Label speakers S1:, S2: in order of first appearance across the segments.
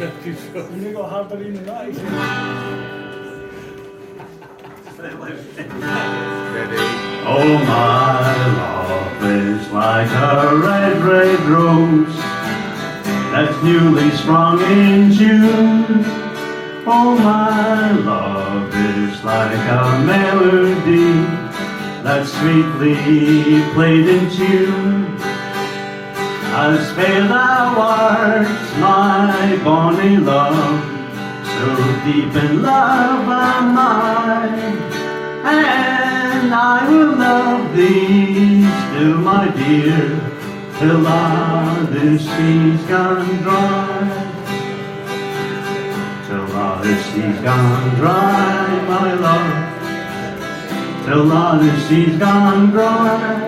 S1: You go harder in the night.
S2: Oh, my love is like a red, red rose that's newly sprung in June. Oh, my love is like a melody that's sweetly played in tune. As fair thou art, my bonny love, so deep in love am I, and I will love thee still, my dear, till all the sea's gone dry. Till all the sea's gone dry, my love, till all the sea's gone dry,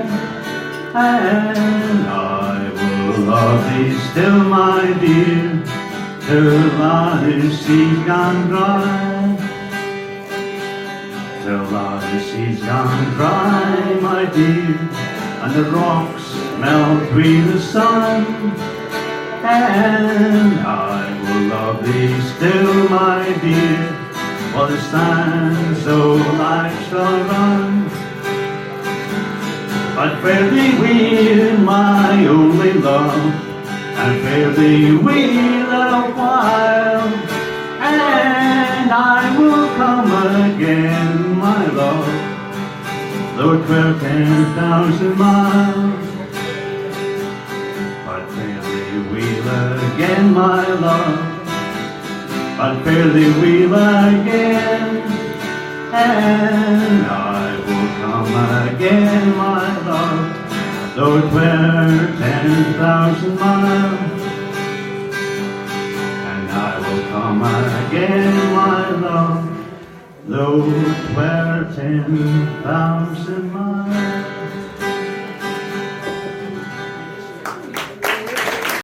S2: and I will love thee still, my dear, till all the sea's gone dry. Till all the sea's gone dry, my dear, and the rocks melt with the sun, and I will love thee still, my dear, while the sands so life shall run. But fare thee well, my only love, and fare thee well a while, and I will come again, my love, though 'twere 10,000 miles. But fare thee well again, my love, but fare thee well again, and I will come again, my love, though 'twere 10,000 miles. And I will come again, my love, though 'twere 10,000 miles.